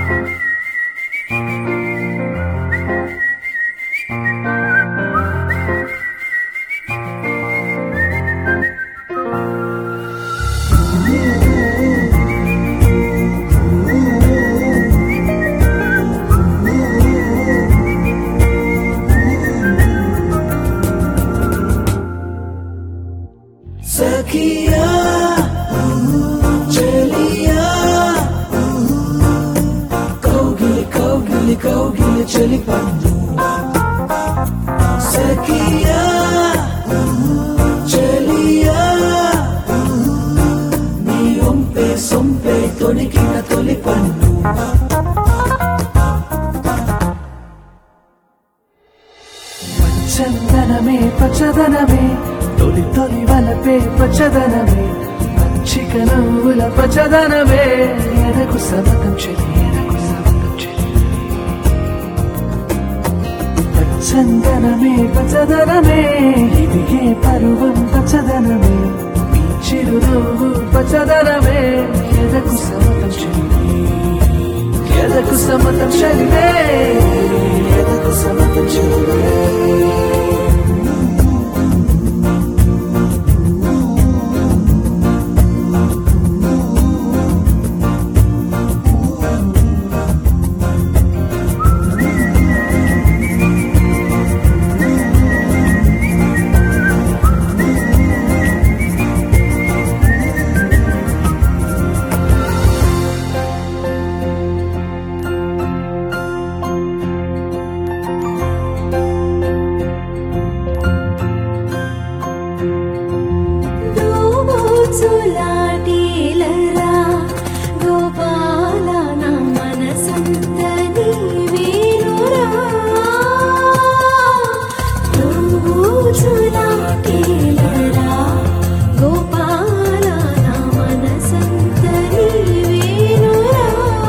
सखिया चलिया कौगिल कौगिल कौगिल चली पंडू सखिया चलिया नी ఒంపే సొంపే తొణికిన తొలి పండు పచ్చదనమే పచ్చదనమే తొలి తొలి వలపే పచ్చదనమే మంచిక నవ్వుల పచ్చదనమే ఎదకు సమతం చెలి పచ్చదనమే పచ్చదనమే ఇదిగే పరువం పచ్చదనమే ఈ చిరునవ్వు పచ్చదనమే ఎదకు సమతం చెలి ఎదకు సమతం చెలివే ఎదకు సమతం చెలివే సులాటీలరా గోపాల నా మనసంత నీవేనురా సులాటీలరా గోపాల నా మనసంత నీవేనురా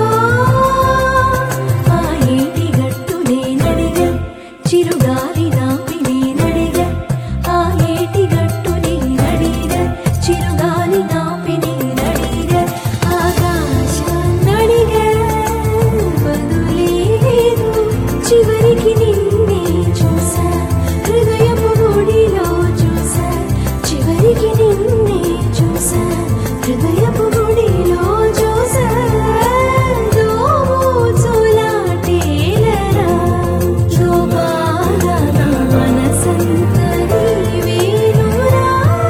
ఆ ఏటి గట్టునే నడిగ చిరుగాలి నాపినే నడిగ ఆ ఏటి గట్టునే నడిగ చిరుగాలి నాపిని నడిగ ఆకాశాన్నడిగ బదులేదు చివరికి నిన్నే చూసా హృదయపు గుడిలో చూసా చివరికి నిన్నే చూసా హృదయపు గుడిలో చూసా దోచులాటేలరా గోపాల నా మనసంత నీవేనురా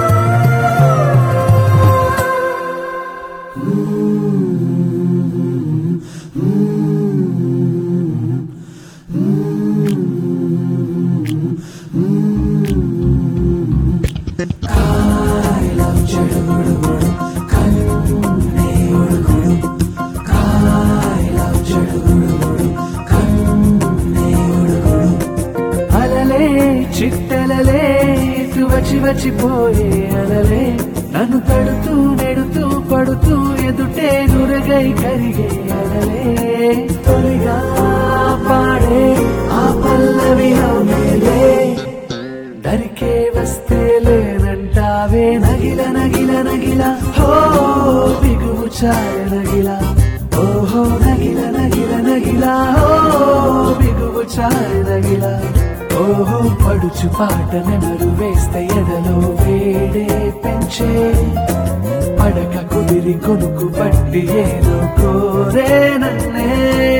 అలలే చిట్టలలే ఇటు వచ్చి వచ్చిపోయే అలలే నన్ను తడుతూ నెడుతూ పడుతూ ఎదుటే నురగై కరిగే అలలే తొలిగా పాడే ఆ పల్లవి మేలే దరికే వస్తే లేనంటావే నగిల నగిల నగిల హో బిగువు చాల నగిల ఓహో నగిల నగిల నగిల హో బిగువు చాల నగిల ఓహో పడుచు పాట నెమరు వేస్తే ఎదలో వేడే పెంచే పడక కుదిరి కొనుకు పట్టి ఏదో కోరే నన్నే